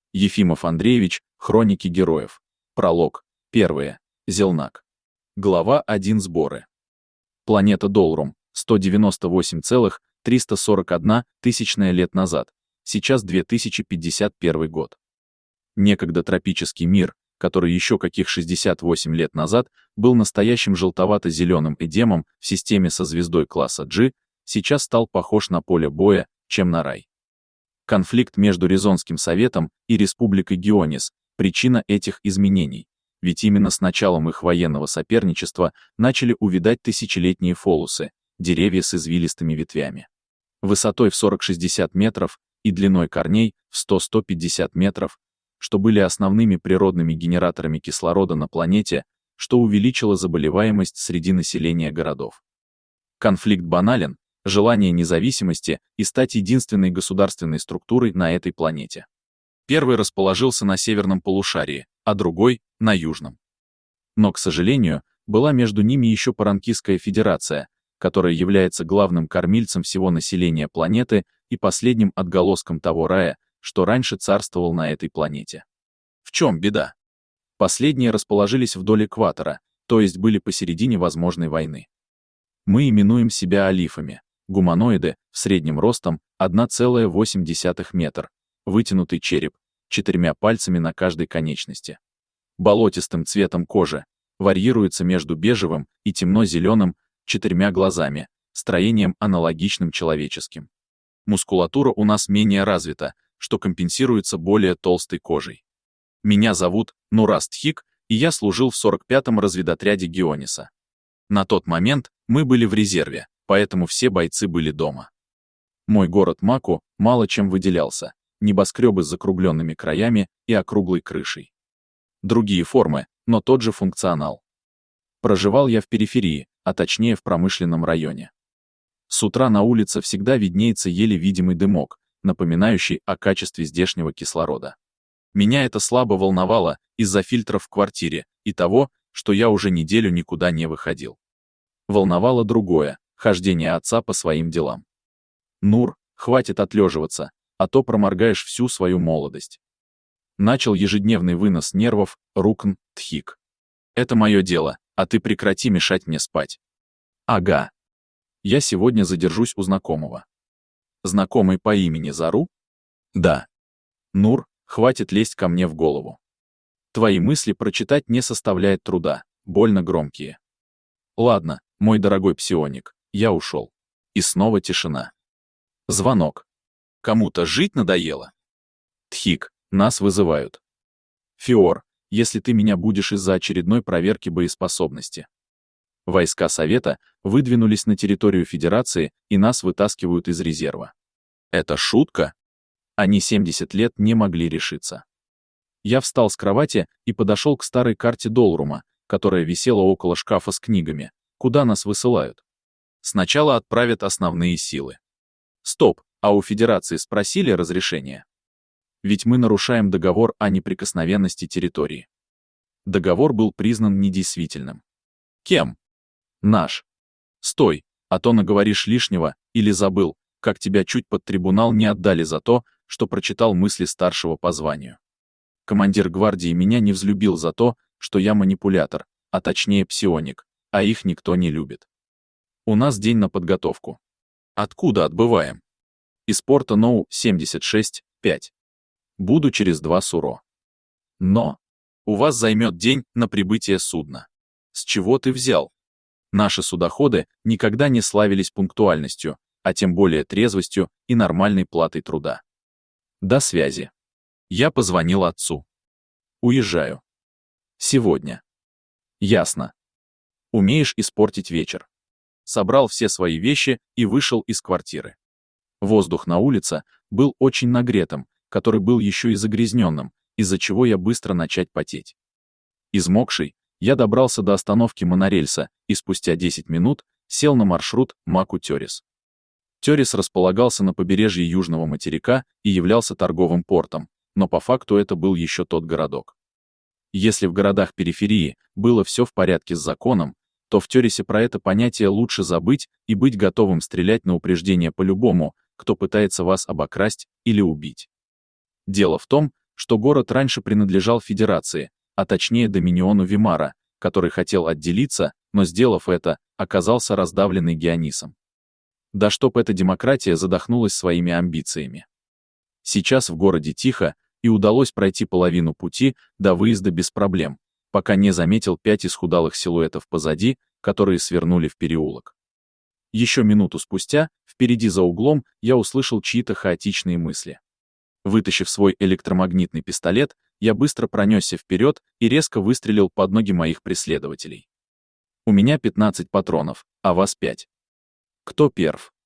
Ефимов Андреевич, Хроники героев. Пролог. 1. Зелнак. Глава 1. Сборы. Планета Долрум. 198,341 тысячная лет назад. Сейчас 2051 год. Некогда тропический мир, который еще каких 68 лет назад был настоящим желтовато-зеленым эдемом в системе со звездой класса G, сейчас стал похож на поле боя, чем на рай. Конфликт между Резонским советом и Республикой Геонис – причина этих изменений, ведь именно с началом их военного соперничества начали увядать тысячелетние фолусы, деревья с извилистыми ветвями. Высотой в 40-60 метров и длиной корней в 100-150 метров, что были основными природными генераторами кислорода на планете, что увеличило заболеваемость среди населения городов. Конфликт банален, желание независимости и стать единственной государственной структурой на этой планете. Первый расположился на северном полушарии, а другой — на южном. Но, к сожалению, была между ними еще Паранкийская Федерация, которая является главным кормильцем всего населения планеты и последним отголоском того рая, что раньше царствовал на этой планете. В чем беда? Последние расположились вдоль экватора, то есть были посередине возможной войны. Мы именуем себя алифами, гуманоиды, в среднем ростом 1,8 метр, вытянутый череп, 4 пальцами на каждой конечности. Болотистым цветом кожи, варьируется между бежевым и темно-зеленым, 4 глазами, строением аналогичным человеческим. Мускулатура у нас менее развита, что компенсируется более толстой кожей. Меня зовут Нураст Хик, и я служил в 45-м разведотряде Геониса. На тот момент мы были в резерве, поэтому все бойцы были дома. Мой город Маку мало чем выделялся, небоскребы с закругленными краями и округлой крышей. Другие формы, но тот же функционал. Проживал я в периферии, а точнее в промышленном районе. С утра на улице всегда виднеется еле видимый дымок, напоминающий о качестве здешнего кислорода. Меня это слабо волновало из-за фильтров в квартире и того, что я уже неделю никуда не выходил. Волновало другое — хождение отца по своим делам. «Нур, хватит отлеживаться, а то проморгаешь всю свою молодость». Начал ежедневный вынос нервов Рукн Тхик. «Это мое дело, а ты прекрати мешать мне спать». «Ага. Я сегодня задержусь у знакомого». «Знакомый по имени Зару?» «Да». «Нур, хватит лезть ко мне в голову. Твои мысли прочитать не составляет труда, больно громкие». «Ладно, мой дорогой псионик, я ушел». И снова тишина. Звонок. Кому-то жить надоело? Тхик, нас вызывают. Фиор, если ты меня будешь из-за очередной проверки боеспособности. Войска Совета выдвинулись на территорию Федерации и нас вытаскивают из резерва. Это шутка? Они 70 лет не могли решиться. Я встал с кровати и подошел к старой карте Долрума, которая висела около шкафа с книгами, куда нас высылают. Сначала отправят основные силы. Стоп, а у Федерации спросили разрешения? Ведь мы нарушаем договор о неприкосновенности территории. Договор был признан недействительным. Кем? Наш. Стой, а то наговоришь лишнего или забыл, как тебя чуть под трибунал не отдали за то, что прочитал мысли старшего по званию. Командир гвардии меня не взлюбил за то, что я манипулятор, а точнее псионик, а их никто не любит. У нас день на подготовку. Откуда отбываем? Из порта Ноу 76-5. Буду через 2 суро. Но у вас займет день на прибытие судна. С чего ты взял? Наши судоходы никогда не славились пунктуальностью, а тем более трезвостью и нормальной платой труда. До связи. Я позвонил отцу. Уезжаю. Сегодня. Ясно. Умеешь испортить вечер. Собрал все свои вещи и вышел из квартиры. Воздух на улице был очень нагретым, который был еще и загрязненным, из-за чего я быстро начать потеть. Измокший, я добрался до остановки монорельса и спустя 10 минут сел на маршрут Маку-Терес. Терес располагался на побережье Южного материка и являлся торговым портом, но по факту это был еще тот городок. Если в городах периферии было все в порядке с законом, то в Тересе про это понятие лучше забыть и быть готовым стрелять на упреждение по любому, кто пытается вас обокрасть или убить. Дело в том, что город раньше принадлежал Федерации, а точнее Доминиону Вимара, который хотел отделиться, но, сделав это, оказался раздавленный Гионисом. Да чтоб эта демократия задохнулась своими амбициями. Сейчас в городе тихо, и удалось пройти половину пути до выезда без проблем, пока не заметил 5 исхудалых силуэтов позади, которые свернули в переулок. Еще минуту спустя, впереди за углом, я услышал чьи-то хаотичные мысли. Вытащив свой электромагнитный пистолет, я быстро пронесся вперед и резко выстрелил под ноги моих преследователей. У меня 15 патронов, а вас 5. Кто перв?